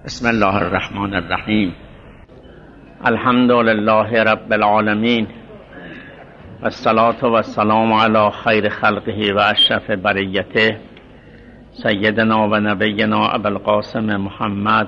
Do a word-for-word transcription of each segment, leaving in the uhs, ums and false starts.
بسم الله الرحمن الرحیم. الحمد لله رب العالمین و الصلاة و السلام علی خیر خلقه و اشرف بریته سیدنا و نبینا ابو القاسم محمد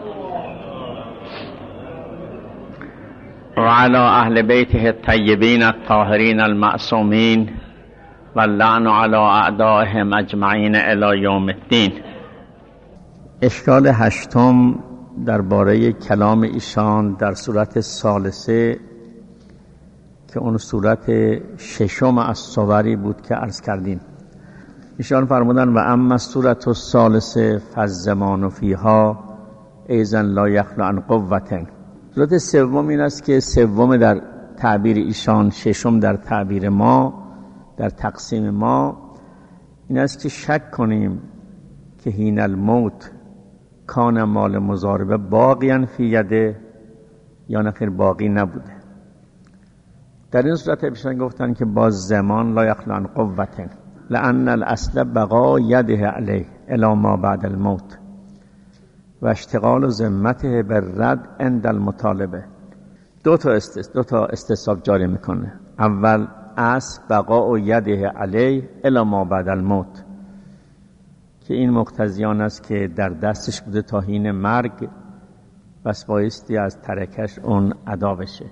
و علی اهل بیته الطیبین الطاهرین المعصومین و اللعن علی اعدائهم اجمعین الی یوم الدین. اشکال هشتم درباره کلام ایشان در صورت ثالثه که اون صورت ششم از صوری بود که عرض کردیم. ایشان فرمودن و اما صورت الثالثه فالزمان فیها ایضا لا یخلو عن قوة. صورت سوم این است که سوم در تعبیر ایشان، ششم در تعبیر ما، در تقسیم ما این است که شک کنیم که حین الموت کان مال مضاربه باقیاً فی یده یا نخیر باقی نبوده. در این صورت ایشان گفتن که با زمان لا یخلو عن قوة لأن الاصل بقا یده علیه الی ما بعد الموت و اشتغال ذمته بالرد عند المطالبه. دو تا استث... دو تا استصحاب جاری میکنه. اول اصل بقا یده علیه الی ما بعد الموت که این مقتضیان است که در دستش بوده تا حین مرگ، بس بایستی از ترکش اون ادا بشه.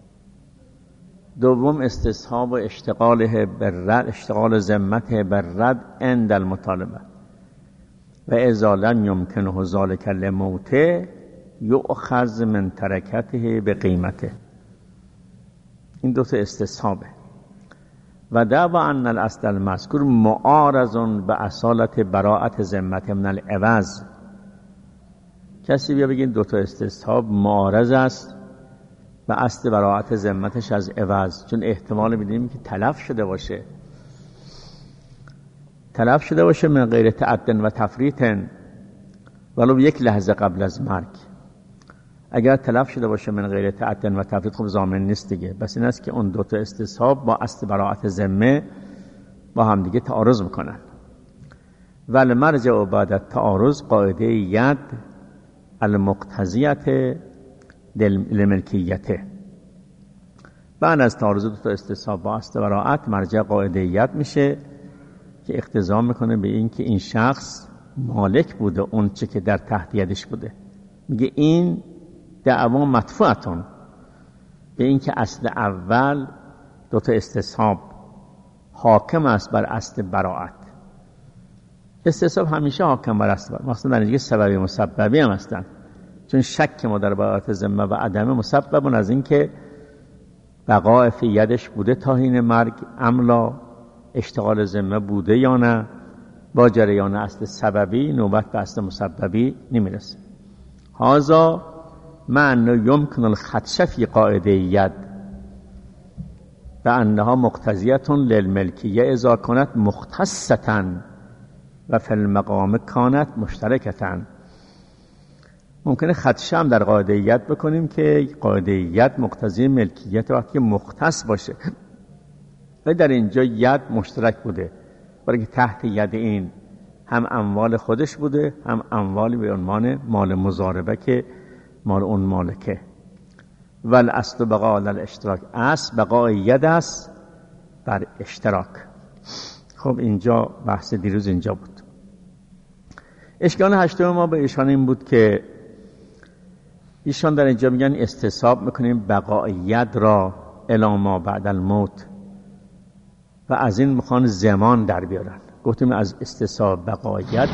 دوم استصحاب و اشتغاله بالرد، اشتغال ذمته بالرد عند المطالبه و اذا لم یمکنه ذلک لموته یؤخذ من ترکته به قیمته. این دو تا استصحابه. و دعوا ان الاصل المذکور معارض به اصالت براءت ذمته من العوض. کسی بیا بگین دو تا استصحاب معارض است و اصل براءت ذمتش از عوض، چون احتمال میدیم که تلف شده باشه تلف شده باشه من غیر تعد و تفریط ولو یک لحظه قبل از مرگ. اگر تلف شده باشه من غیر تعد و تفریط خب ضامن نیست دیگه. بس این است که اون دو تا استصحاب با اصل براءت ذمه با هم دیگه تعارض میکنن. ول مرجع بعد التعارض قاعده ید المقتضیت لملکیته. بعد از تعارض دو تا استصحاب با اصل براءت مرجع قاعده ید میشه که اقتضا میکنه به این که این شخص مالک بوده اون چه که در تحت یدش بوده. میگه این دعوا مدفوعتون به این که اصل اول دو تا استصحاب حاکم است بر اصل براءت. استصحاب همیشه حاکم بر اصل براءت، مخصوصا در اینجا سببی مسببی هم هستن، چون شک ما در براءت ذمه و عدم مسبب از این که بقاء فی یدش بوده تا حین مرگ، املا اشتغال ذمه بوده یا نه، با جریان اصل سببی نوبت به اصل مسببی نمیرسه. هذا معنی یمکن الخدش فی قاعده ید و انها مقتضیه للملکیه اذا کانت مختصه و فی المقام کانت مشترکه. ممکنه خدش هم در قاعده ید بکنیم که قاعده ید مقتضی ملکیت وقتی مختص باشه، و در اینجا ید مشترک بوده برای که تحت ید این هم اموال خودش بوده هم اموالی به عنوان مال مضاربه که مال اون مالکه. ول اصل بقا للاشتراک، اصل بقای ید است بر اشتراک. خب اینجا بحث دیروز اینجا بود. اشکال هشتم ما به ایشان این بود که ایشان در اینجا میگن استصحاب میکنیم بقای ید را الی ما بعد الموت و از این میخوان زمان در بیارن. گفتیم از استصحاب بقای ید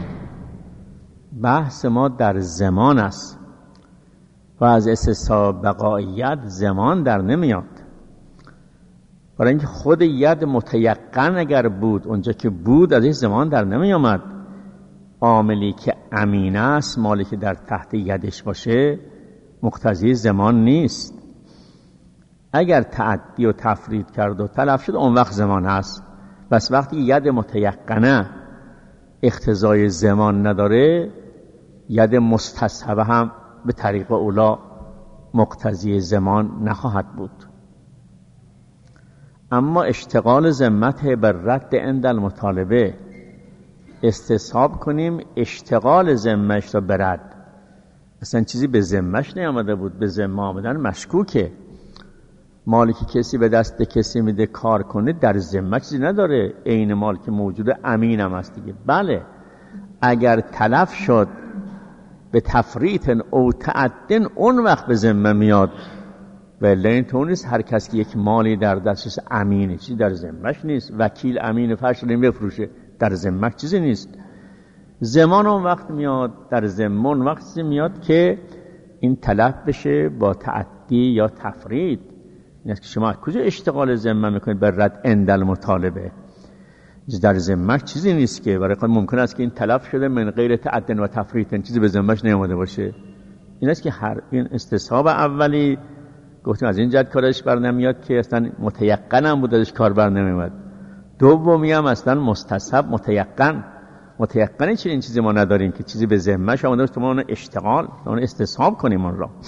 بحث ما در زمان است و از استصحاب بقای ید زمان در نمیاد، برای اینکه خود ید متیقن اگر بود اونجا که بود از این زمان در نمی آمد. عاملی که امین است، مالی که در تحت یدش باشه مقتضی زمان نیست. اگر تعدی و تفرید کرد و تلف شد اون وقت زمان هست. بس وقتی ید متیقنه اقتضای زمان نداره، ید مستصحبه هم به طریق اولا مقتضی زمان نخواهد بود. اما اشتغال ذمته بر رد عند المطالبه، استصحاب کنیم اشتغال ذمهش را برد اصلا چیزی به ذمه‌اش نیامده بود. به ذمه آمدن مشکوکه. مالی که کسی به دست کسی میده کار کنه در ذمه چیزی نداره. عین مال که موجود امین هم هست دیگه. بله اگر تلف شد به تفریط او تعدن اون وقت به ذمه میاد، ولی اینطور نیست هر کسی که یک مالی در دستش امینه چیزی در ذمه‌اش نیست. وکیل امین فرش رو بفروشه در ذمه چیزی نیست. زمان اون وقت میاد، در ذمه اون وقت میاد که این تلف بشه با تعدی یا تفریط. این است که شما کجا اشتغال ذمه میکنید بر رد عند المطالبه؟ در ذمه چیزی نیست که برای خود ممکن است که این تلف شده من غیر تعدن و تفریط، چیزی به ذمه‌اش نیامده باشه. این است که هر این استصحاب اولی گفتیم از این جد کارش بر نمیاد که اصلا متیقن هم بود ازش کار بر نمیاد. دومی هم اصلا مستصحب متیقن متیقن چنین چیزی ما نداریم که چیزی به ذمه‌اش آمده باشه تو ما اون اشتغال اون استصحاب کنیم اون را.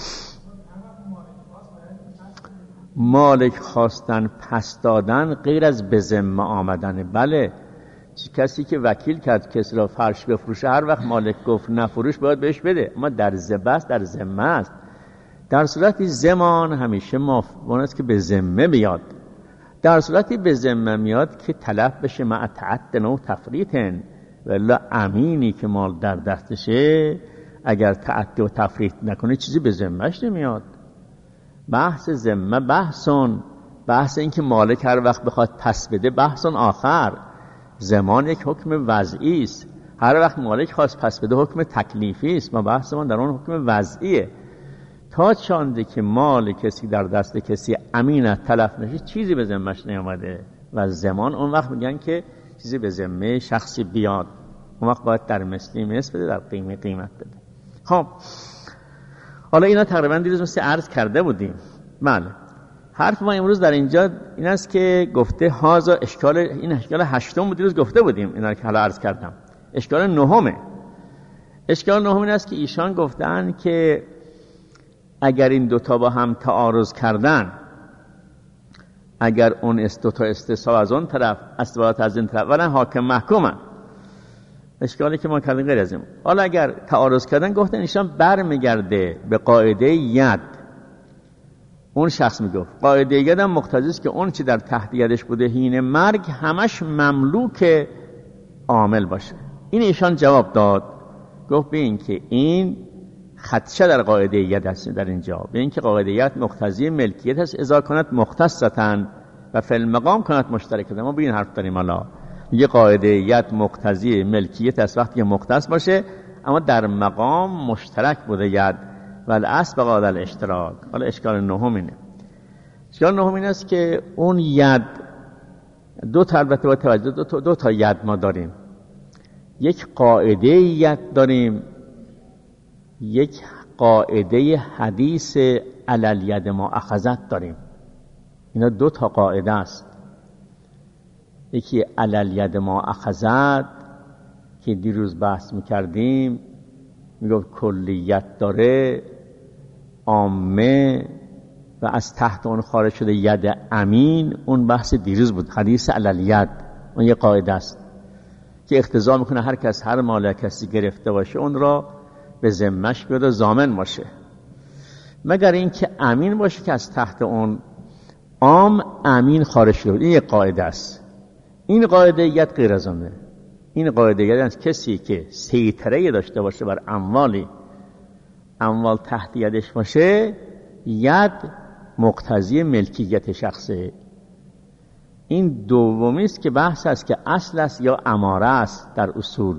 مالک خواستن پس دادن غیر از به ذمه آمدن. بله کسی که وکیل کرد کسی را فرش بفروشه هر وقت مالک گفت نفروش باید بهش بده، اما در ذمه است، در ذمه است. در صورتی زمان همیشه مافون است که به ذمه بیاد. در صورتی به ذمه میاد که تلف بشه مع تعدن و تفریطن، ولی امینی که مال در دستشه اگر تعدی و تفریط نکنه چیزی به ذمهش نمیاد. بحث ذمه بحثون بحث این که مالک هر وقت بخواد پس بده بحثون آخر. زمان یک حکم وضعی است. هر وقت مالک خواست پس بده حکم تکلیفی است. ما بحثمون در اون حکم وضعیه. تا چانده که مال کسی در دست کسی امینت تلف نشه چیزی به ذمهش نیامده و زمان اون وقت میگن که چیزی به ذمه شخصی بیاد، اون وقت باید در مثلی مثل بده، در قیمه قیمت بده. خب حالا اینا تقریبا دیروز مثل عرض کرده بودیم. بله حرف ما امروز در اینجا این است که گفته هازا اشکال، این اشکال هشتم بود دیروز گفته بودیم اینا که حالا عرض کردم. اشکال نهمه. اشکال نهم این است که ایشان گفتن که اگر این دوتا با هم تعارض کردن، اگر اون است دوتا استصحاب از اون طرف استباحات از این طرف ولی حاکم محکومن، اشکالی که ما کردیم غیر از این. حالا اگر تعارض کردن گفتن ایشان برمیگرده به قاعده ید. اون شخص میگفت قاعده ید هم مقتضی است که اون چی در تحت یدش بوده حین مرگ همش مملوک عامل باشه. این ایشان جواب داد، گفت به این که این خدشه در قاعده ید هست. در اینجا به این که قاعده ید مقتضی ملکیت هست اذا کند مختصتن و فی المقام کند مشترکتن. ما به این حرف داریم. حالا یه قاعده ید مقتضی ملکیت است وقتی که مختص باشه اما در مقام مشترک بوده ید و الاصل بقاعده الاشتراک. حالا اشکال نهم اینه. اشکال نهم این است که اون ید دو تا البته با توجه دو تا, دو تا ید ما داریم. یک قاعده ید داریم، یک قاعده حدیث علل ید ما اخذت داریم. اینا دو تا قاعده است. یکی علل ید ما اخذت که دیروز بحث میکردیم، میگفت کلیت داره، عامه و از تحت اون خارج شده ید امین. اون بحث دیروز بود، حدیث علل ید. اون یه قاعده است که اقتضا میکنه هر کس هر مال کسی گرفته باشه اون را به ذمه‌اش بیاد و ضامن باشه، مگر اینکه امین باشه که از تحت اون عام امین خارج شده. این یک قاعده است. این قاعده ید غیر از آنه. این قاعده ید است کسی که سیطره داشته باشه بر اموالی، اموال تحت یدش باشه، ید مقتضی ملکیت شخصه. این دومی است که بحث است که اصل است یا اماره است در اصول.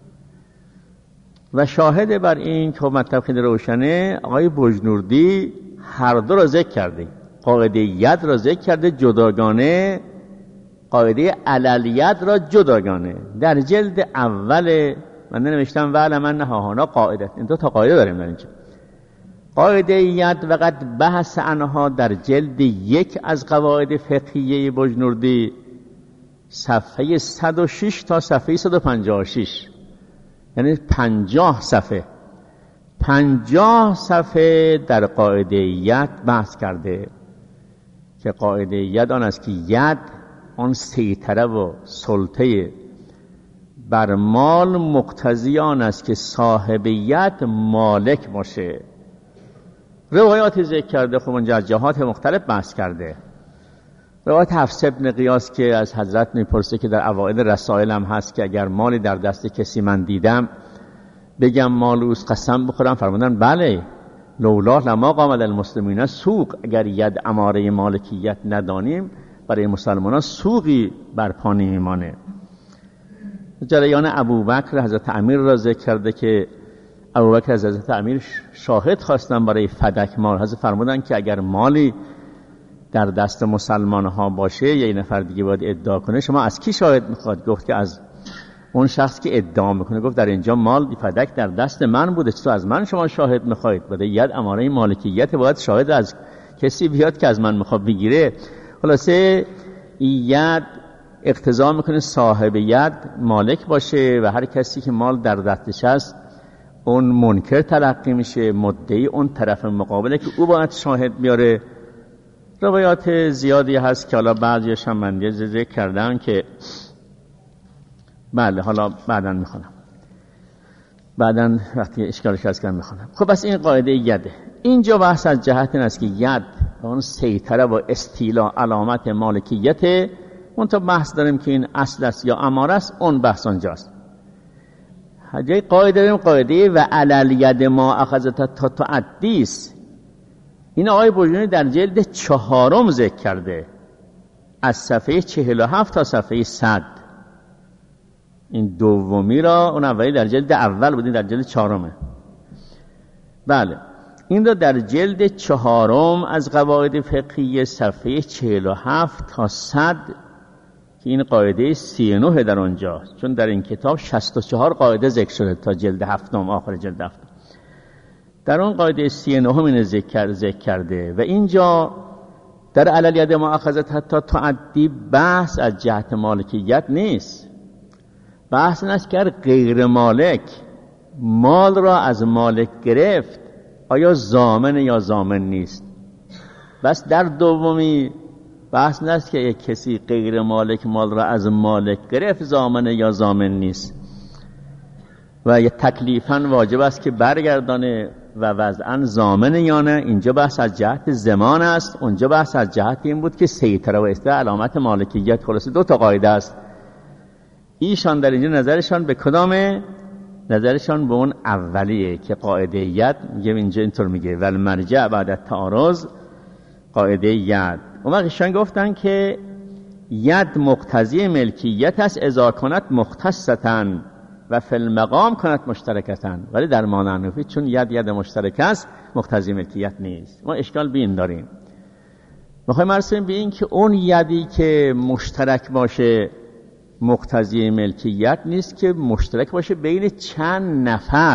و شاهد بر این که مطلب خیلی روشنه، آقای بجنوردی هر دو را ذکر کرده. قاعده ید را ذکر کرده جداگانه، قاعده علل ید را جداگانه. در جلد اول من نوشتم وعلم ان هاهانا قاعده. این دو تا قاعده داریم در اینجا. قاعده ید وقت بحث عنها در جلد یک از قواعد فقهیه بجنوردی، صفحه صد و شش تا صفحه صد و پنجاه و شش، یعنی پنجاه صفحه پنجاه صفحه در قاعده ید بحث کرده که قاعده ید آن است که ید آن سیطره و سلطه بر مال مقتضی آن است که صاحبیت مالک باشه. روایات ذکر کرده، خب اونجا از جهات مختلف بحث کرده. روایت حفص ابن قیاس که از حضرت میپرسه که در اوائل رسائل هم هست که اگر مالی در دست کسی من دیدم بگم مال اوست قسم بخورم؟ فرمودن بله، لولا لما قام المسلمین سوق، اگر ید اماره مالکیت ندانیم برای مسلمانان سوقی برپا نمیمانه. جریان ابوبکر حضرت امیر را ذکر کرده که ابوبکر از حضرت امیر شاهد خواستن برای فدک مال. حضرت فرمودن که اگر مالی در دست مسلمان ها باشه یه نفر دیگه باید ادعا کنه، شما از کی شاهد میخواد؟ گفت که از اون شخص که ادعا میکنه. گفت در اینجا مال فدک در دست من بوده، چطور از من شما شاهد میخواید؟ بده ید اماره مالکیت، باید شاهد از کسی بیاد که از من میخواد بگیره. خلاصه ید اقتضا میکنه صاحب ید مالک باشه و هر کسی که مال در دستش هست اون منکر تلقی میشه، مدعی اون طرف مقابله که او باید شاهد بیاره. روایات زیادی هست که حالا بعضیش هم من ذکر کردم که بله حالا بعداً میخونم، بعداً وقتی اشکالش هست کنم میخونم. خب بس این قاعده یده. اینجا بحث از جهت این است که ید اون سیطره و استیلا علامت مالکیت، اون تا بحث داریم که این اصل است یا اماره است، اون بحث آنجاست. جای قاعده داریم، قاعده و علل ید ما اخذت تا تعدیس. این آقای برجانی در جلد چهارم ذکر کرده، از صفحه چهل و هفت تا صفحه صد. این دومی را، اون اولی در جلد اول بودین، در جلد چهارمه. بله این را در جلد چهارم از قواعد فقهی صفحه چهل و هفت تا صد که این قاعده سی و نه در اونجا، چون در این کتاب شصت و چهار قاعده ذکر شده تا جلد هفتم، آخر جلد هفتم. در اون قاعده سی و نه این ذکر ذکر کرده و اینجا در علل ید ما اخذت حتی تعدی بحث از جهت مالکیت نیست. بحث این است که غیر مالک مال را از مالک گرفت آیا ضامن یا ضامن نیست. بس در دومی بحث این است که یک کسی غیر مالک مال را از مالک گرفت ضامن یا ضامن نیست و یک تکلیفاً واجب است که برگردانه و وضعاً ضامن یا نه. اینجا بحث از جهت زمان است، اونجا بحث از جهت این بود که سیطره و استیلا علامت مالکیت. خلاصه دو تا قاعده است. ایشان در اینجا نظرشان به کدامه؟ نظرشان به اون اولیه که قاعده ید میگه، اینجا اینطور میگه ول مرجع بعد التعارض قاعده ید. اون وقت ایشان گفتن که ید مقتضی ملکیت است اذا کند مختصتن و فی المقام کند مشترکتن، ولی در معنی حنفی چون ید ید مشترک است مقتضی ملکیت نیست. ما اشکال به این داریم، میخوایم مرسیم به این که اون یدی که مشترک باشه مقتضی ملکیت نیست که مشترک باشه بین چند نفر.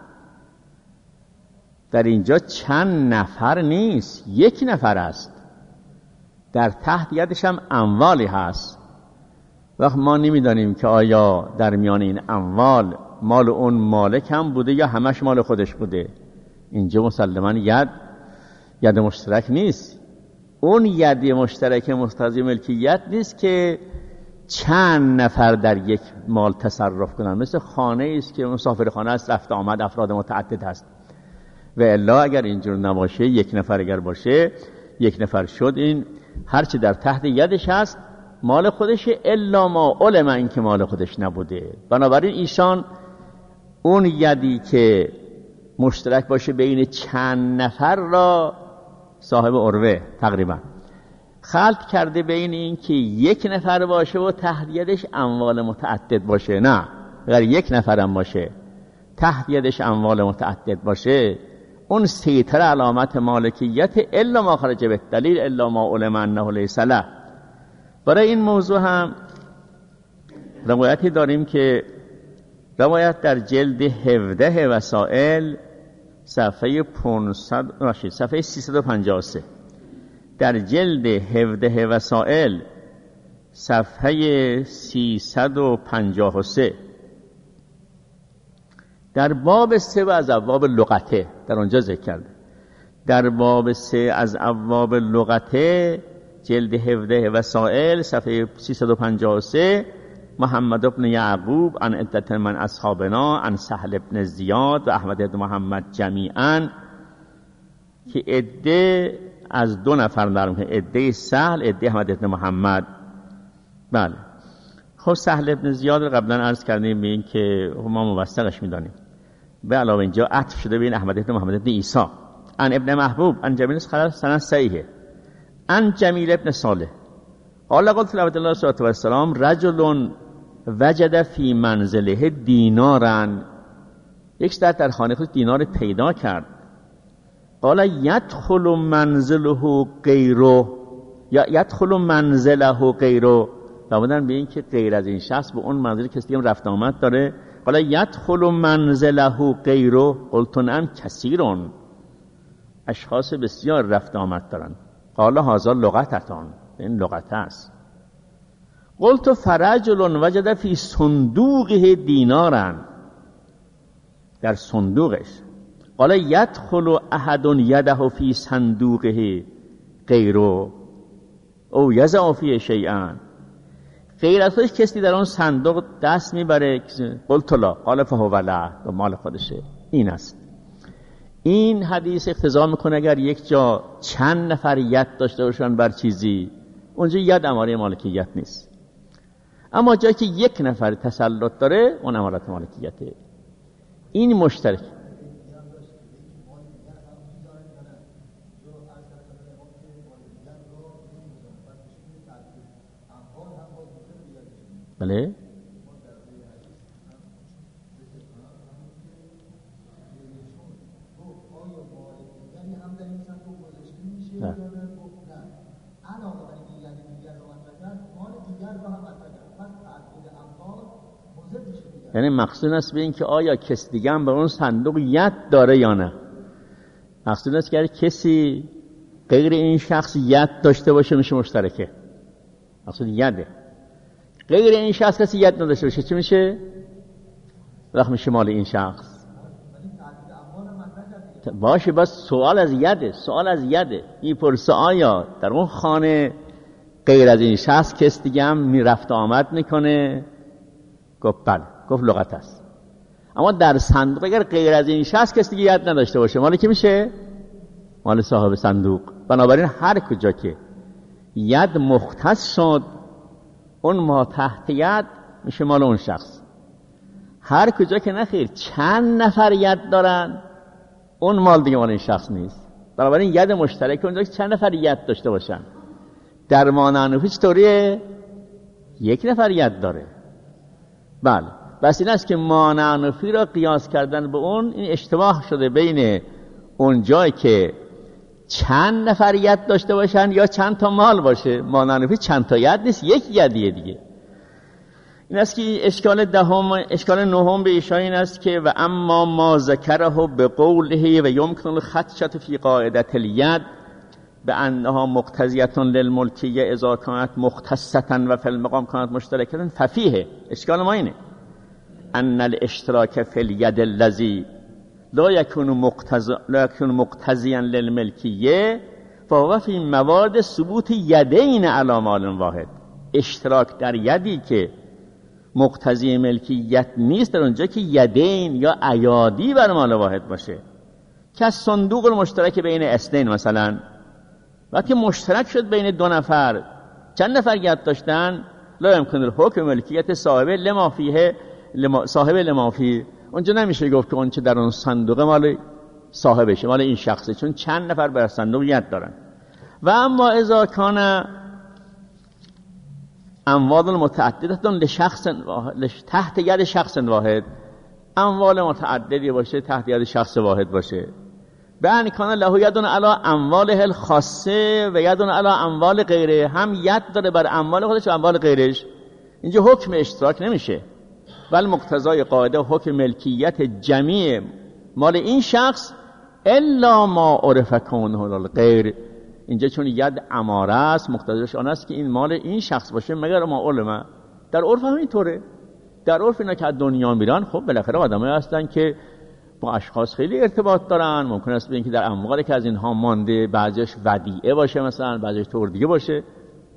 در اینجا چند نفر نیست، یک نفر است، در تحت یدش هم اموالی هست. وقت ما نمیدانیم که آیا در میان این اموال مال اون مالک هم بوده یا همش مال خودش بوده. اینجا مسلماً ید ید مشترک نیست. اون ید مشترک مقتضی ملکیت نیست که چند نفر در یک مال تصرف کنن، مثل خانه است که مسافر خانه است، رفت آمد افراد متعدد هست. و الا اگر اینجور نباشه، یک نفر اگر باشه، یک نفر شد، این هرچی در تحت یدش هست مال خودشه، الا ما علم این که مال خودش نبوده. بنابراین ایشان اون یدی که مشترک باشه بین چند نفر را صاحب عروه تقریبا خلط کرده بین این که یک نفر باشه و تحت یدش اموال متعدد باشه. نه، اگر یک نفر هم باشه تحت یدش اموال متعدد باشه، اون سیطره علامت مالکیت الا ما خرج بالدلیل الا ما علم انه لیس له. برای این موضوع هم روایتی داریم که روایت در جلد هفده وسائل صفحه پانصد صفحه سیصد و پنجاه و سه، در جلد هفده وسائل صفحه سیصد و پنجاه و سه در باب سه و از ابواب لغته در اونجا ذکر کرده. در باب سه از ابواب لغته جلد هفده وسائل صفحه سیصد و پنجاه و سه محمد ابن یعقوب عن عدة من اصحابنا عن سهل ابن زیاد و احمد ابن محمد جمیعا، که عده از دو نفر دارم که عده سهل، عده احمد ابن محمد. بله خب سهل ابن زیاد رو قبلا عرض کردیم به این که ما موثقش میدانیم، به علاوه اینجا عطف شده بین احمد ابن محمد ابن عیسی عن ابن محبوب عن جمیل خلال سند صحیحه عن جمیل ابن صالح قال قلت لعبد الله صلی الله علیه و سلام رجل وجد فی منزله دینارن، یک در در خانه خود دینار پیدا کرد. قال یدخل منزله غیره یا یدخل منزله غیره، فرمودن به این که غیر از این شخص به اون منزل کسی دیگه رفت آمد داره. قال یدخل منزله غیره قلت نعم کثیرون، اشخاص بسیار رفت آمد دارن. قال هذا لغتتان، این لغت است. قلت فرجل وجد فی صندوقه دینارن، در صندوقش. قال یدخل احد یده فی صندوقه غیره او یضع فی شیئا، غیر از خودش کسی در اون صندوق دست میبره. قلت لا قال فهو له، و مال خودشه. این است. این حدیث اقتضا میکنه اگر یک جا چند نفر ید داشته باشن بر چیزی، اونجا ید اماره مالکیت نیست. اما جایی که یک نفر تسلط داره اون امارت مالکیته. این مشترک. بله یعنی مقصود است به این که آیا کس دیگه هم به اون صندوق ید داره یا نه. مقصود است که کسی غیر این شخص ید داشته باشه میشه مشترکه. مقصود یده. غیر این شخص کسی ید نداشته باشه چی میشه؟ وقت میشه مال این شخص. باشه بس سوال از یده، سوال از یده. این پرسه آیا در اون خانه غیر از این شخص کس دیگه هم میرفت آمد میکنه؟ گفت بله. گفت لغت است. اما در صندوق اگر غیر از این شخص کسی دیگه ید نداشته باشه مال کی میشه؟ مال صاحب صندوق. بنابراین هر کجا که ید مختص شد اون ما تحت ید میشه مال اون شخص. هر کجا که نخیر چند نفر ید دارن اون مال دیگه مال این شخص نیست. بنابراین ید مشترک اونجا که چند نفر ید داشته باشن. در مانعنفی چطوریه؟ یک نفر ید داره. بله بس این است که مانعنفی را قیاس کردن به اون این اشتباه شده بین اون جایی که چند نفر ید داشته باشن یا چند تا مال باشه. مانعنفی چند تا ید نیست، یک یدیه دیگه. این است که اشکال دهم اشکال نهم به ایشان این است که و اما ما ذکره به قوله و یمکن الخدشة فی قاعدة الید بانها مقتضیه للملکیه اذا کانت مختصه و فی المقام کانت مشترکه ففیه. اشکال ما اینه ان الاشتراک فی الید الذی لا یکون مقتضی لا یکون مقتضیا للملکیه فهو فی موارد ثبوت یدین علی مال واحد. اشتراک در یدی که مقتضی ملکیت نیست در اونجا که یدین یا ایادی بر مال واحد باشه، که از صندوق المشترک بین اثنین مثلا وقتی مشترک شد بین دو نفر چند نفر ید داشتن لا یمکن الحکم ملکیت صاحب لما فیه لما صاحب لما فیه. اونجا نمیشه گفت که اون چه در اون صندوق مال صاحبشه، مال این شخصه، چون چند نفر بر صندوق ید دارن. و اما اذا کان اموال متعددتون لشخص تحت ید شخص واحد، اموال متعددی باشه تحت ید شخص واحد باشه، به ان کان له ید علی امواله الخاصه و ید علی اموال غیره، هم ید داره بر اموال خودش و اموال غیرش، اینجا حکم اشتراک نمیشه. ولی مقتضای قاعده حکم ملکیت جمیع مال این شخص الا ما عرف کونه الغیر. اینجا چون ید اماره است مقتضیش آن است که این مال این شخص باشه مگر ما علمه. در عرف هم اینطوره. در عرف اینا که از دنیا میرن خب بالاخره آدمایی هستن که با اشخاص خیلی ارتباط دارن. ممکن است ببینید که در اموالی که از اینها مانده بعضیش ودیعه باشه، مثلا بعضیش طور دیگه باشه.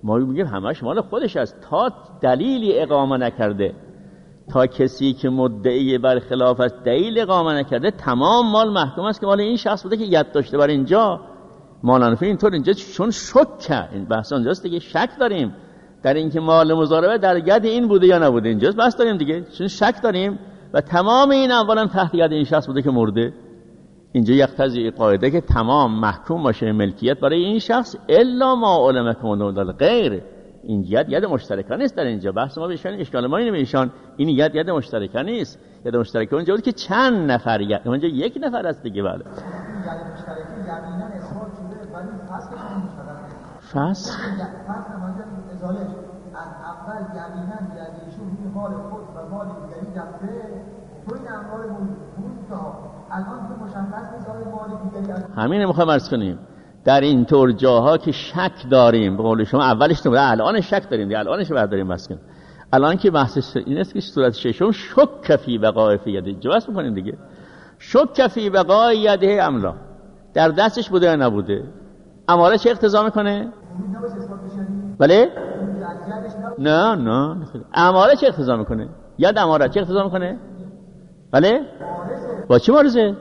ما میگیم همش مال خودش است تا دلیلی اقامه نکرده، تا کسی که مدعی بر خلاف است دلیل اقامه نکرده تمام مال محکوم است که مال این شخص بوده که ید داشته. بر اینجا مالانفی اینطور اینجا چون شک، این بحث اونجاست دیگه، شک داریم در اینکه مال مضاربه در ید این بوده یا نبوده، اینجاست بحث داریم دیگه، چون شک داریم و تمام این اموالم تحت ید این شخص بوده که مرده. اینجا یقتضی قاعده که تمام محکوم باشه ملکیت برای این شخص الا ما علمکم من غیر. این ید ید مشترکه نیست. در اینجا بحث ما بهشان اشکال ما اینه بهشان این ید ید مشترکه نیست. ید مشترکه اونجا بود که چند نفر ید، اونجا یک نفر است دیگه. بله ید مشترکه یقینا اثبات شده ولی فصلش مشترکه. فصل فصل ماجرا ازالش از اول یقینا یدیشون این مال خود و مال دیگری رفته تو این اموال بود تا الان که مشخص نیست مال دیگری. همین میخوام عرض کنیم در این طور جاها که شک داریم، به قول شما اولش تو الان شک داریم دیگه، الانش برداریم بس کن. الان که بحث این است که صورت ششم شک فی وقاء فی یده جواز میکنیم دیگه. شک فی وقاء یده املا، در دستش بوده یا نبوده. اماره چه اقتضا میکنه؟ بله؟ نه نه اماره چه اقتضا میکنه؟ ید اماره چه اقتضا میکنه؟ بله؟ با چه مارزه؟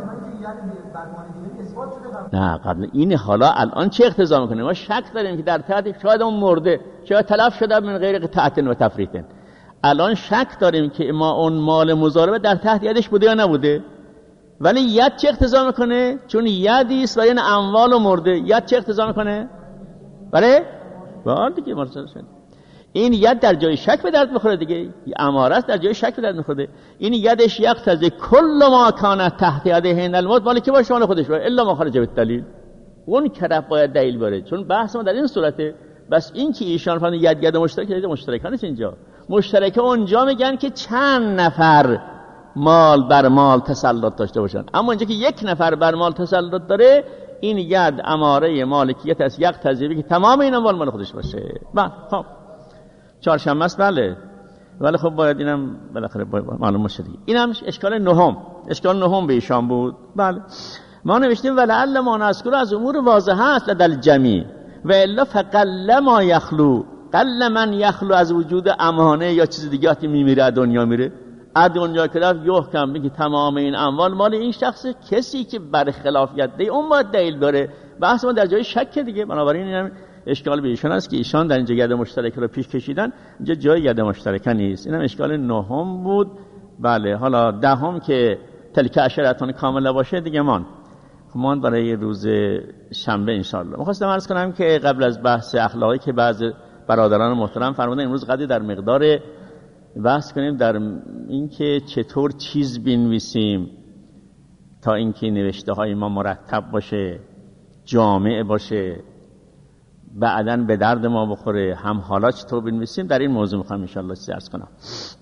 نه قبل این حالا الان چه اقتضا میکنه؟ ما شک داریم که در تحت شاید اون مرده، شاید تلف شده من غیر تعطل و تفریط. الان شک داریم که ما اون مال مضاربه در تحت یدش بوده یا نبوده. ولی ید چه اقتضا میکنه؟ چون یدی است و این اموال و مرده، ید چه اقتضا میکنه؟ بله؟ بله دیگه مرسل شد. این ید در جای شک به درد میخوره دیگه، اماره است در جای شک به درد میخوره. این یدش یقتضی کل ما کان تحت یده هن الموت مال که باشه مال خودش باشه الا ما خرج بالدلیل. اون طرف باید دلیل بره، چون بحث ما در این صورته. بس این که ایشان فرمودن ید ید مشترک، ید مشترکان نیست اینجا. مشترکه اونجا میگن که چند نفر مال بر مال تسلط داشته باشن، اما اینجا که یک نفر بر مال تسلط داره این ید اماره مالکیت است یقتضی که تمام این اموال مال خودش باشه. بله خب چهارشنبه است. بله ولی خب باید اینم بالاخره معلوم باشه دیگه. اینم اشکال نهم، اشکال نهم به ایشان بود. بله ما نوشتیم ولعل ما نذکر از امور واضحه است لدل جمی و الا فقل ما یخلو، قل من یخلو از وجود امانه یا چیز دیگه که میمیره دنیا میره. از دنیا که رفت یحکم بگی تمام این اموال مال این شخص، کسی که بر خلاف یده اون باید دلیل داره. بحث ما در جای شک دیگه. بنابراین اینم اشکال به ایشان است که ایشان در اینجا ید مشترک رو پیش کشیدن، اینجا جای ید مشترک نیست. اینم اشکال نهم بود. بله حالا دهم که تلک عشرتون کامله باشه دیگه مان مان برای روز شنبه ان شاء الله. می‌خواستم عرض کنم که قبل از بحث اخلاقی که بعض برادران محترم فرمودن امروز قدری در مقدار بحث کنیم در اینکه چطور چیز بنویسیم تا اینکه نوشته های ما مرتب باشه، جامع باشه، بعداً به درد ما بخوره. هم حالا چطور بنویسیم در این موضوع میخوام ان شاء الله چیزی عرض کنم.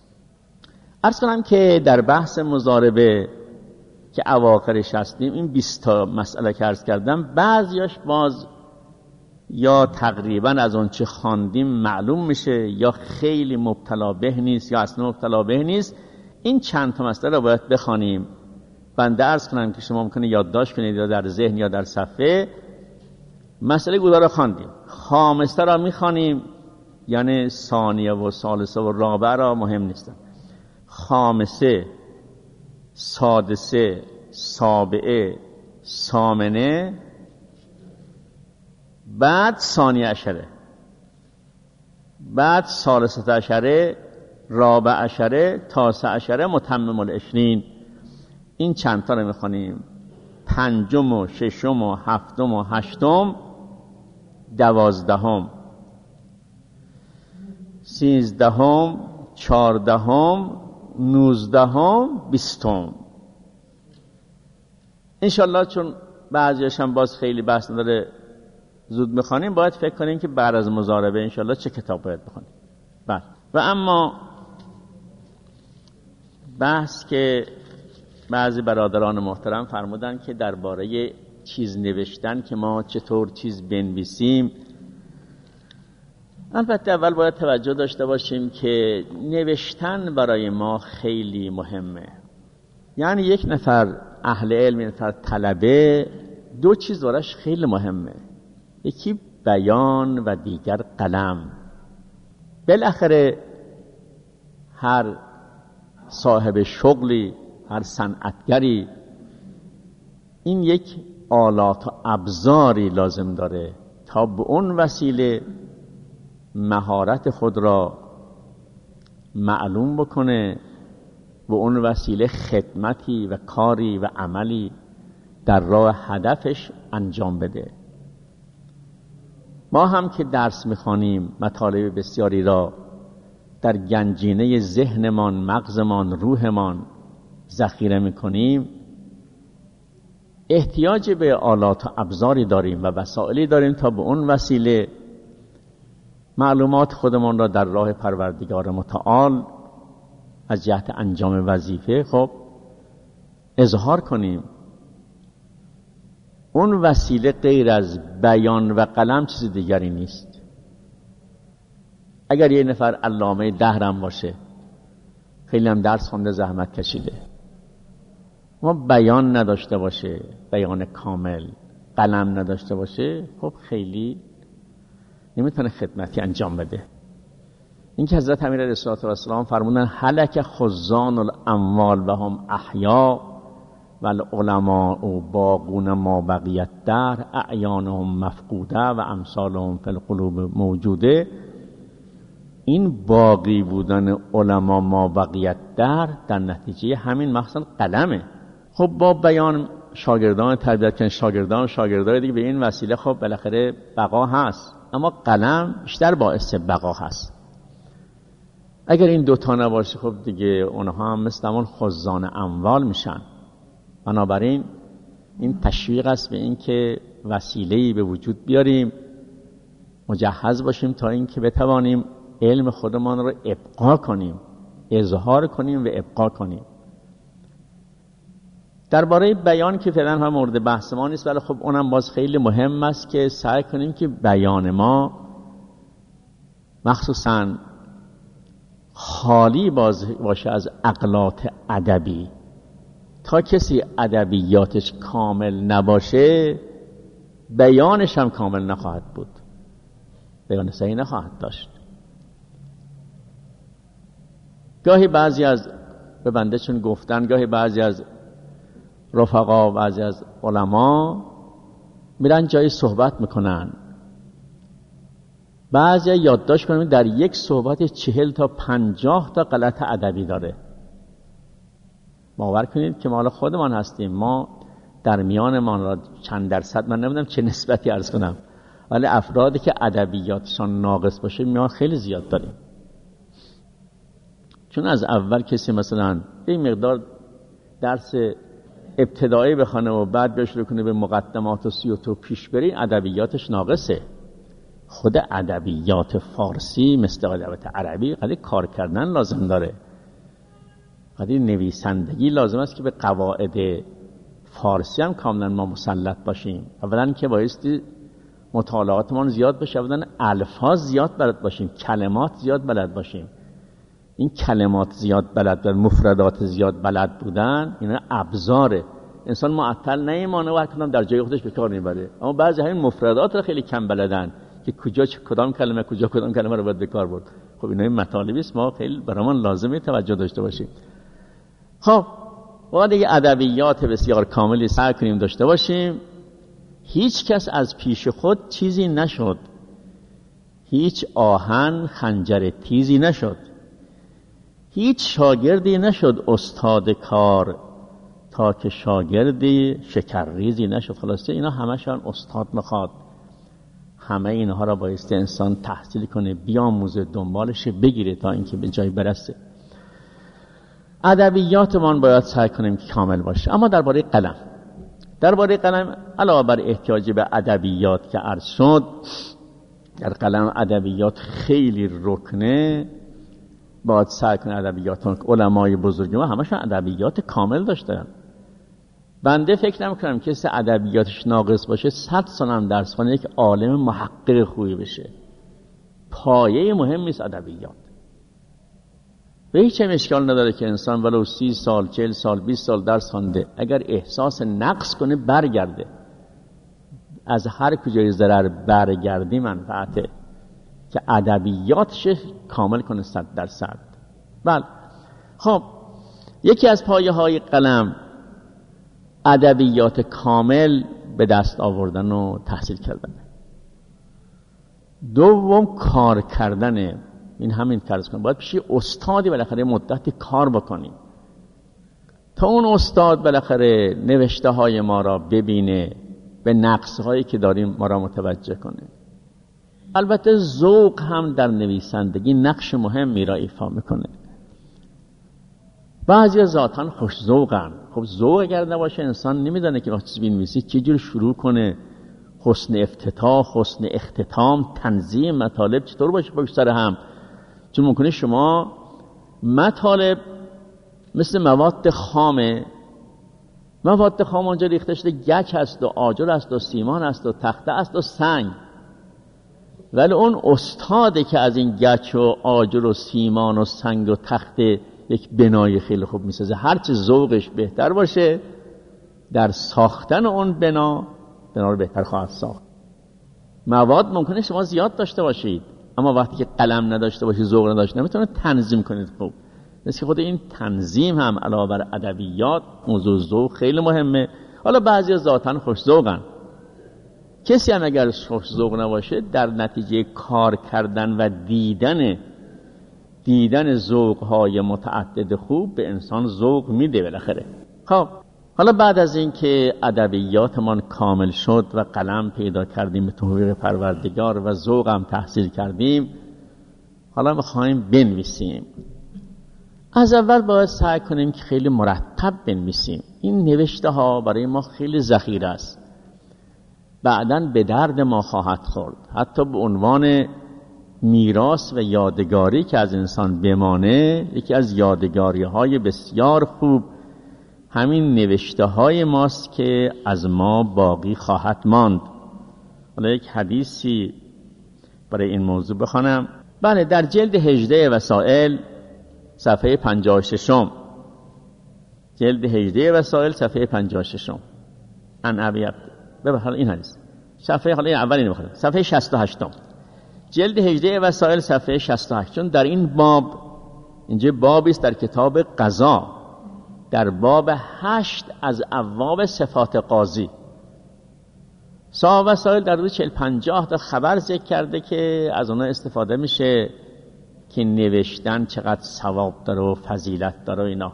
عرض کنم که در بحث مضاربه که اواخرش هستیم این بیست تا مسئله که عرض کردم بعضیاش باز یا تقریبا از اون چه خواندیم معلوم میشه یا خیلی مبتلا به نیست یا اصلا مبتلا به نیست. این چند تا مسئله رو باید بخوانیم. بنده عرض کنم که شما ممکنه یادداشت کنید یا در ذهن یا در صفحه. مسئله گودا رو خواندیم، خامسه را میخوانیم، یعنی ثانیه و ثالثه و رابعه را مهم نیستن. خامسه، سادسه، سابعه، ثامنه، بعد ثانیه عشره، بعد ثالثه عشره، رابع عشره، تاسع عشره، متمم العشرین. این چند تا رو میخوانیم. پنجم و ششم و هفتم و هشتم، دوازدهم، سیزدهم، چهاردهم، نوزدهم، بیستم. انشالله چون بعضیش هم باز خیلی بحث نداره زود میخوانیم، باید فکر کنیم که بعد از مضاربه انشالله چه کتاب باید بخونیم. بله. و اما بحث که بعضی برادران محترم فرمودن که درباره چیز نوشتن که ما چطور چیز بنویسیم، البته اول باید توجه داشته باشیم که نوشتن برای ما خیلی مهمه. یعنی یک نفر اهل علم، یک نفر طلبه، دو چیز براش خیلی مهمه. یکی بیان و دیگر قلم. بالاخره هر صاحب شغلی، هر صنعتگری این یک آلات و ابزاری لازم داره تا به اون وسیله مهارت خود را معلوم بکنه، به اون وسیله خدمتی و کاری و عملی در راه هدفش انجام بده. ما هم که درس میخوانیم مطالب بسیاری را در گنجینه ذهنمان، مغزمان، روحمان ذخیره میکنیم، احتیاج به آلات و ابزاری داریم و وسایلی داریم تا به اون وسیله معلومات خودمان را در راه پروردگار متعال از جهت انجام وظیفه خب اظهار کنیم. اون وسیله غیر از بیان و قلم چیز دیگری نیست. اگر یه نفر علامه دهرم باشه، خیلی هم درس خونده، زحمت کشیده، ما بیان نداشته باشه، بیان کامل، قلم نداشته باشه، خب خیلی نمیتونه خدمتی انجام بده. این که حضرت امیر علیه السلام فرمودن هلک خزان الاموال و هم احیا و العلماء باقون ما بقیت در اعیانهم مفقوده و امثالهم فی القلوب موجوده. این باقی بودن علما ما بقیت در در نتیجه همین مقصد قلمه. خب با بیان شاگردان تربیت کن، شاگردان شاگردای دیگه به این وسیله خب بالاخره بقا هست، اما قلم بیشتر باعث بقا هست. اگر این دوتا نباشه خب دیگه اونها هم مثل همون خزان اموال میشن. بنابراین این تشویق است به این که وسیله‌ای به وجود بیاریم، مجهز باشیم تا این که بتوانیم علم خودمان رو ابقا کنیم، اظهار کنیم و ابقا کنیم. درباره بیان که فعلا هم مورد بحث ما نیست، ولی خب اونم باز خیلی مهم است که سعی کنیم که بیان ما مخصوصاً خالی باشه از اغلاط ادبی. تا کسی ادبیاتش کامل نباشه بیانش هم کامل نخواهد بود، بیان صحیح نخواهد داشت. گاهی بعضی از به بنده چون گفتن، گاهی بعضی از رفقا، بعضی از علما میرن جای صحبت میکنن، بعضی یادداشت کنیم در یک صحبت چهل تا پنجاه تا غلط ادبی داره. باور کنید که ما حالا خودمان هستیم، ما در میانمان را چند درصد، من نمیدونم چه نسبتی عرض کنم، ولی افرادی که ادبیاتشان ناقص باشه میان خیلی زیاد داریم. چون از اول کسی مثلا این مقدار درس ابتدایی بخونه و بعد بهش رو کنه به مقدمات و سیوتو پیش بری، ادبیاتش ناقصه. خود ادبیات فارسی مثل ادبیات عربی خیلی کار کردن لازم داره، خیلی نویسندگی لازم است که به قواعد فارسی هم کاملا ما مسلط باشیم. اولا که بایستی مطالعاتمون زیاد بشه، اولا الفاظ زیاد بلد باشیم، کلمات زیاد بلد باشیم. این کلمات زیاد بلد بودن، مفردات زیاد بلد بودن، اینا ابزاره. انسان معطل نمیمانه و هر کدام در جای خودش به کار میبره، اما بعضی همین مفردات رو خیلی کم بلدن که کجا کدام کلمه کجا کدام کلمه رو باید به کار برد. خب اینا این مطالبی است ما خیلی برامون لازمه توجه داشته باشیم. خب ما دیگه ادبیات بسیار کاملی سعی کنیم داشته باشیم. هیچ کس از پیش خود چیزی نشد، هیچ آهن خنجر تیزی نشد، هیچ شاگردی نشد استاد کار تا که شاگردی شکرریزی نشد. خلاصه اینا همشان استاد میخواد، همه اینها را بایستی انسان تحصیل کنه، بیاموزه، دنبالش بگیره تا اینکه به جای برسه. ادبیاتمان باید سعی کنیم که کامل باشه. اما درباره قلم، درباره قلم علاوه بر احتیاج به ادبیات که عرض شد، در قلم ادبیات خیلی رکنه. باید سعی کنیم ادبیات، علمای بزرگ ما همشون ادبیات کامل داشتن. بنده فکر نمی‌کنم کسی ادبیاتش ناقص باشه صد سال هم درس خونه یک عالم محقق خوبی بشه. پایه مهمی است ادبیات. به هیچ اشکال نداره که انسان ولو سی سال، چهل سال، بیست سال درس خوانده، اگر احساس نقص کنه برگرده. از هر کجای ضرر برگردی منفعته، که ادبیاتش کامل کنه صد درصد. بله خب یکی از پایه های قلم ادبیات کامل به دست آوردن و تحصیل کردن. دوم کار کردن. این همین فرض کن باید پیش استادی بالاخره مدت کار بکنیم تا اون استاد بالاخره نوشته های ما را ببینه، به نقص هایی که داریم ما را متوجه کنه. البته ذوق هم در نویسندگی نقش مهمی را ایفا میکنه. بعضی ذاتاً خوش ذوقن. خب ذوق اگر نباشه انسان نمیدونه که وقتی چیزی می‌نویسی چجوری شروع کنه، حسن افتتاح، حسن اختتام، تنظیم مطالب چطور باشه پشت سر هم. چون ممکنه شما مطالب مثل مواد خامه، مواد خام اونجا ریخته شده گچ هست و آجر هست و سیمان هست و تخته هست و سنگ، ولی اون استاده که از این گچ و آجر و سیمان و سنگ و تخته یک بنای خیلی خوب میسازه. هرچه ذوقش بهتر باشه در ساختن اون بنا، بنا رو بهتر خواهد ساخت. مواد ممکنه شما زیاد داشته باشید، اما وقتی که قلم نداشته باشید، ذوق نداشته، نمیتونه تنظیم کنید خوب. مثل خود این تنظیم هم علاوه بر ادبیات موضوع ذوق خیلی مهمه. حالا بعضی ذاتاً خوش ذوقن. کسی هم اگر خوش ذوق نباشه در نتیجه کار کردن و دیدن دیدن ذوق‌های متعدد خوب به انسان ذوق میده بالاخره. خب حالا بعد از اینکه ادبیاتمان کامل شد و قلم پیدا کردیم به توفیق پروردگار و ذوق هم تحصیل کردیم، حالا می‌خوایم بنویسیم. از اول باید سعی کنیم که خیلی مرتب بنویسیم. این نوشته ها برای ما خیلی ذخیره است، بعداً به درد ما خواهد خورد. حتی به عنوان میراث و یادگاری که از انسان بمانه، یکی از یادگاری های بسیار خوب همین نوشته های ماست که از ما باقی خواهد ماند. حالا یک حدیثی برای این موضوع بخوانم. بله، در جلد هجده وسائل صفحه پنجاه و ششم، جلد هجده وسائل صفحه پنجاه و ششم ان ابی عبد ببخشید این حدیث صفحه حالا این اولی نمیخوام، صفحه شصت و هشت، جلد هجده وسائل صفحه شصت و هشت. چون در این باب، اینجا بابی است در کتاب قضا، در باب هشت از ابواب صفات قاضی، صاحب وسائل در روز چهل پنجاه تا خبر ذکر کرده که از اونها استفاده میشه که نوشتن چقدر ثواب داره و فضیلت داره و اینا.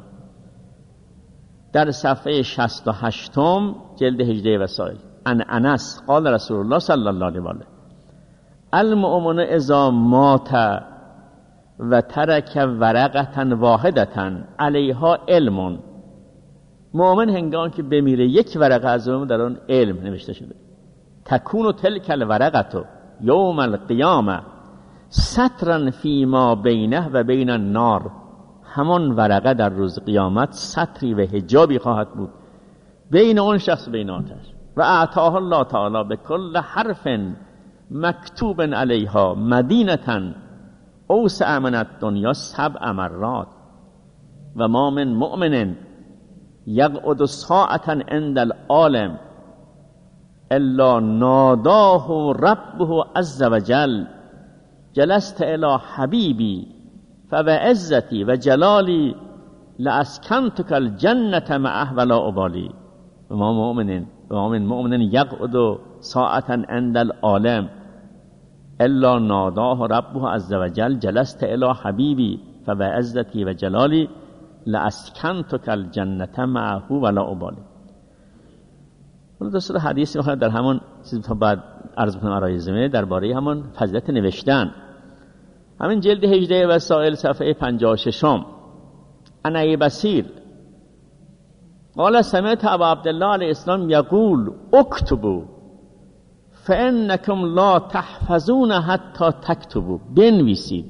در صفحه شصت و هشت جلد هجده وسائل ان انس قال رسول الله صلی الله علیه و آله المؤمن اذا مات و ترک ورقه واحده علیها علم. مؤمن هنگام که بمیره یک ورقه از اون در اون علم نوشته شده. تکون تلک الورقه یوم القیامه سترا فیما بینه و بین النار. همان ورقه در روز قیامت ستری و حجابی خواهد بود بین اون شخص بین آتش. و اعطاه الله تعالی به کل حرف مکتوب علیها مدینة اوسع من الدنیا سبع مرات. و ما من مؤمن یقعد ساعة عند العالم الا ناداه ربه عز وجل جلست الى حبیبی فبعزتی و جلالی لاسکنتک الجنة معه ولا ابالی. و ما مؤمن و ما من مؤمن یقعد ساعة عند العالم الا ناداه ربه عز وجل جلست الى حبیبی فبعزتی و جلالی لاسکنتک الجنة معه ولا ابالی. اون دوست حدیث میخوام در همون چیز تا بعد عرض کنم عرایزمه درباره همون فضیلت نوشتن. همین جلد هجده وسائل صفحه پنجاه و شش ان ابی بصیر قال سمعت ابا عبدالله علیه السلام یقول اکتبوا فانکم لا تحفظون حتی تکتبوا. بنویسید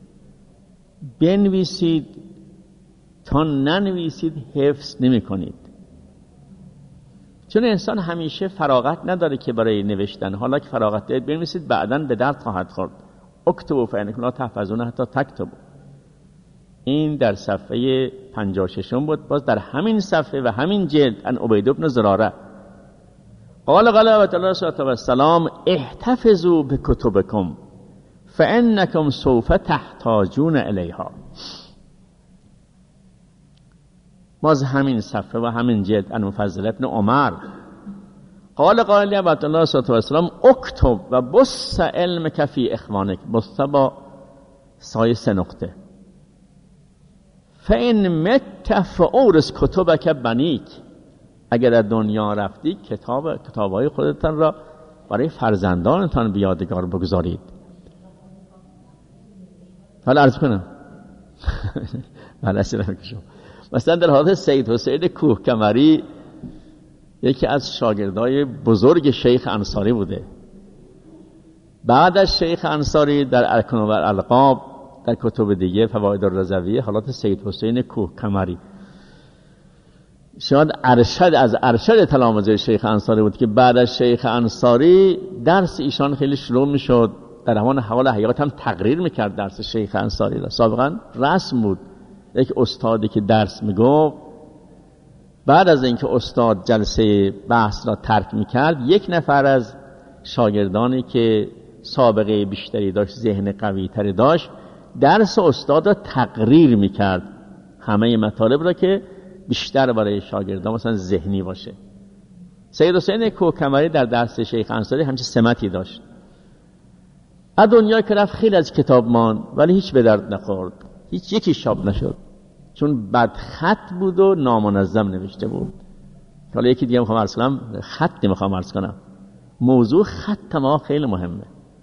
بنویسید تا ننویسید حفظ نمی کنید. چون انسان همیشه فراغت نداره که برای نوشتن، حالا که فراغت دارید بنویسید بعداً به درد خواهد خورد. اکتبوا فانکم لا تحفظون حتی تکتبوا. این در صفحه پنجاه و شش بود. باز در همین صفحه و همین جلد ان عبید بن زراره قال قال علیه السلام احتفظوا بکتبکم فانکم سوف تحتاجون الیها. باز همین صفحه و همین جلد المفضل ابن عمر قال قال علیه السلام اکتب و بص علمک فی اخوانک، بص با سایه سه نقطه، فإن مت فاورث کتبک بنیک، اگر در دنیا رفتی کتاب کتابای خودتان را برای فرزندانتان به یادگار بگذارید. حالا عرض کنم مثلا در حالت سید حسین کوهکمری یکی از شاگردای بزرگ شیخ انصاری بوده. بعد از شیخ انصاری در ارکان و القاب در کتب دیگه فواید الرضویه حالات سید حسین کوهکمری شاید ارشد از ارشد تلامذه شیخ انصاری بود که بعد از شیخ انصاری درس ایشان خیلی شروع میشد، در همان حوال حیات هم تقریر میکرد درس شیخ انصاری را. سابقا رسم بود یک استادی که درس میگفت بعد از اینکه استاد جلسه بحث را ترک میکرد یک نفر از شاگردانی که سابقه بیشتری داشت، ذهن قوی تری داشت، درس استاد را تقریر میکرد، همه مطالب را که بیشتر برای شاگردان مثلا ذهنی باشه. سید حسین کوهکمری در درس شیخ انصاری همچین سمتی داشت. از دنیا که رفت خیلی از کتاب مان ولی هیچ به درد نخورد، هیچ یکی چاپ نشد، چون بد خط بود و نامنظم نوشته بود. حالا یکی دیگه میخوام عرض کنم، خط نمیخوام عرض کنم، موضوع خط ما خیلی مهمه.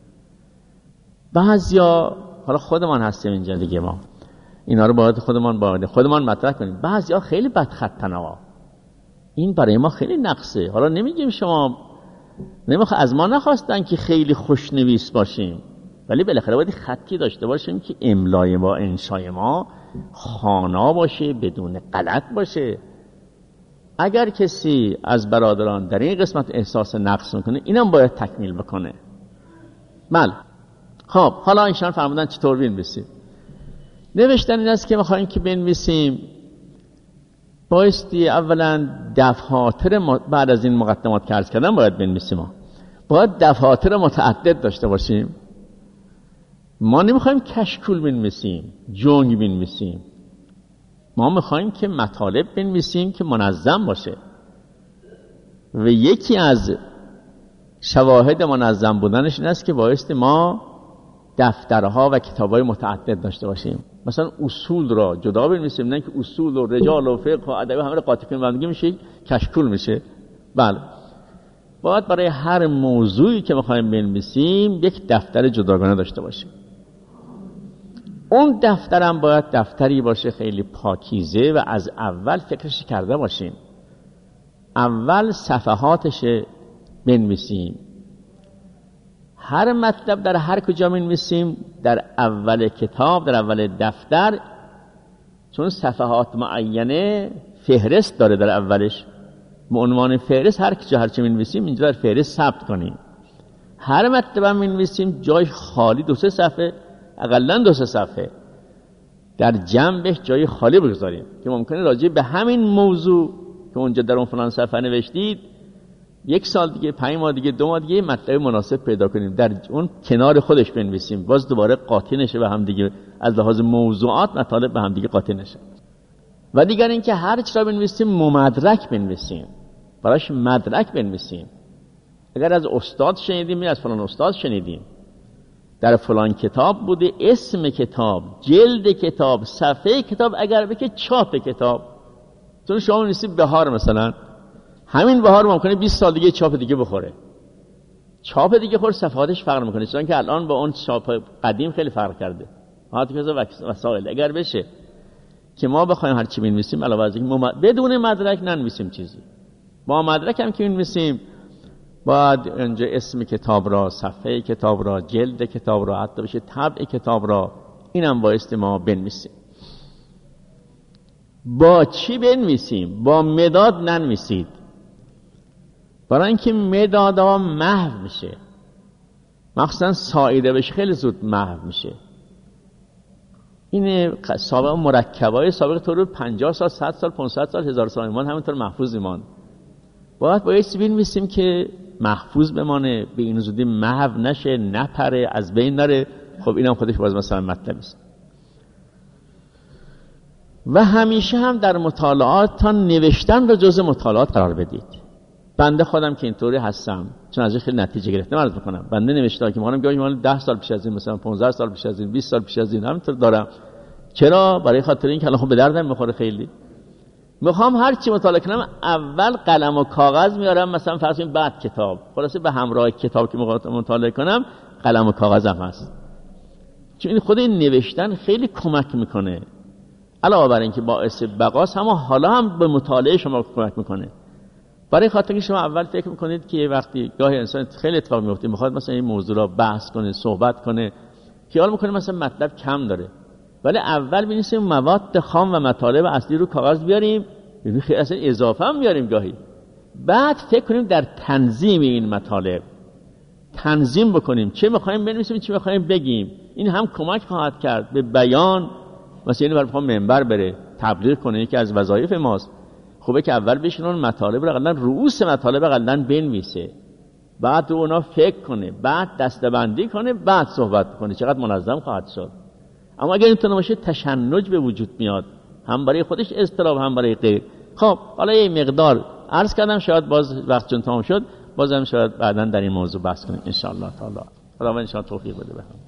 بعضیا حالا خودمان هستیم اینجا دیگه، ما اینا رو باید خودمان باید خودمان مطرح کنیم. بعضیا خیلی بد خطن آقا، این برای ما خیلی نقصه. حالا نمیگیم شما نمیخوا از ما نخواستن که خیلی خوشنویس باشیم، ولی بالاخره باید خطی داشته باشیم که املای ما انشای ما خوانا باشه، بدون غلط باشه. اگر کسی از برادران در این قسمت احساس نقص میکنه اینم باید تکمیل بکنه. بله خب حالا ایشان فرمودن چطور بنویسیم. نوشتن این است که میخوایم که بنویسیم بایستی اولا دفاتر م... بعد از این مقدمات که عرض کردم باید بنویسیم، باید دفاتر متعدد داشته باشیم. ما نمیخوایم کشکول بنویسیم، جنگ بنویسیم، ما میخوایم که مطالب بنویسیم که منظم باشه. و یکی از شواهد منظم بودنش این است که بایستی ما دفترها و کتابای متعدد داشته باشیم. مثلا اصول را جدا بنویسیم، نه که اصول و رجال و فقه و ادب همه رو قاطی کنیم بعد میشه کشکول میشه. بله باید برای هر موضوعی که میخوایم بنویسیم یک دفتر جداگانه داشته باشیم. اون دفترم باید دفتری باشه خیلی پاکیزه و از اول فکرش کرده باشیم. اول صفحاتش بنویسیم. هر مطلب در هر کجا بنویسیم در اول کتاب، در اول دفتر، چون صفحات معینه فهرست داره در اولش، به عنوان فهرست هر کجا هر چی بنویسیم اینجا در فهرست ثبت کنیم. هر مطلب بنویسیم جای خالی دو سه صفحه، اقلا دو سه صفحه در جنبش جای خالی بگذاریم که ممکنه راجع به همین موضوع که اونجا در اون فلان صفحه نوشتید یک سال دیگه، پنج ماه دیگه، دو ماه دیگه مطلب مناسب پیدا کنیم در اون کنار خودش بنویسیم، باز دوباره قاطی نشه به هم دیگه، از لحاظ موضوعات مطالب به هم دیگه قاطی نشه. و دیگر اینکه هر چی را بنویسیم ممدرک بنویسیم، براش مدرک بنویسیم. اگر از استاد شنیدیم، از فلان استاد شنیدیم، در فلان کتاب بوده، اسم کتاب، جلد کتاب، صفحه کتاب، اگر بگه چاپ کتاب. چون شما بنویسید بهار، مثلا همین بهار ممکنه بیست سال دیگه چاپ دیگه بخوره، چاپ دیگه خور صفحاتش فرق میکنه، چون که الان با اون چاپ قدیم خیلی فرق کرده. حالت که وسایل اگر بشه که ما بخوایم هر چی بنویسیم علاوه از اینکه مم... بدون مدرک ننویسیم چیزی، با مدرک هم که بنویسیم باید اینجا اسم کتاب را، صفحه کتاب را، جلد کتاب را، حتی بشه طبع کتاب را، اینم بایستی ما بنویسیم. با چی بنویسیم؟ با مداد ننویسید، برای اینکه مدادها محو میشه، مخصوصا ساییده بشه خیلی زود محو میشه. این سابقه مرکبای سابقه طور پنجاه سال، صد سال، پانصد سال، هزار سال ایمان همینطور محفوظ ایمان. باید باید بنویسیم که محفوظ بمانه، به این زودی محو نشه، نپره، از بین نره. خب اینم خودش باز مثلا مطلبی است. و همیشه هم در مطالعات تا نوشتن رو جزء مطالعات قرار بدید. بنده خودم که اینطوری هستم، چون ازش خیلی نتیجه گرفتم عرض میکنم. بنده نوشته که میگم گاهی ده سال پیش از این، مثلا پانزده سال پیش از این، بیست سال پیش از این همینطور دارم. چرا؟ برای خاطر این که الان خب به دردم میخوره. خیلی میخوام هر چی مطالعه کنم اول قلم و کاغذ میارم، مثلا فرض کنید بعد کتاب. خلاصه به همراه کتاب که مطالعه کنم قلم و کاغذم هست، چون این خود این نوشتن خیلی کمک میکنه. علاوه بر اینکه باعث بقاست، اما حالا هم به مطالعه شما کمک میکنه. برای خاطر که شما اول فکر میکنید که وقتی گاهی انسان خیلی اتفاق میفته میخواد مثلا این موضوع را بحث کنه، صحبت کنه، خیال میکنه مثلا مطلب کم داره، ولی اول بنویسیم مواد خام و مطالب اصلی رو کاغذ بیاریم، ببین خیلی اصلا اضافه هم بیاریم گاهی. بعد فکر کنیم در تنظیم این مطالب، تنظیم بکنیم چه میخوایم بنویسیم، چه میخوایم بگیم. این هم کمک خواهد کرد به بیان. مثلا اینو برای منبر بره تبلیغ کنه، یکی از وظایف ماست. خوبه که اول بشین اون مطالب رو قلن رؤوس مطالب قلن بنویسه، بعد رو اونا فکر کنه، بعد دسته‌بندی کنه، بعد صحبت کنه. چقدر منظم خواهد شد. اما اگر اینطور باشه تشنج به وجود میاد، هم برای خودش اضطراب، هم برای غیر. خب حالا یه مقدار عرض کردم، شاید باز وقت چون تمام شد بازم شاید بعداً در این موضوع بحث کنیم ان شاء الله تعالی. خداوند ان شاء الله توفیق بده بهم.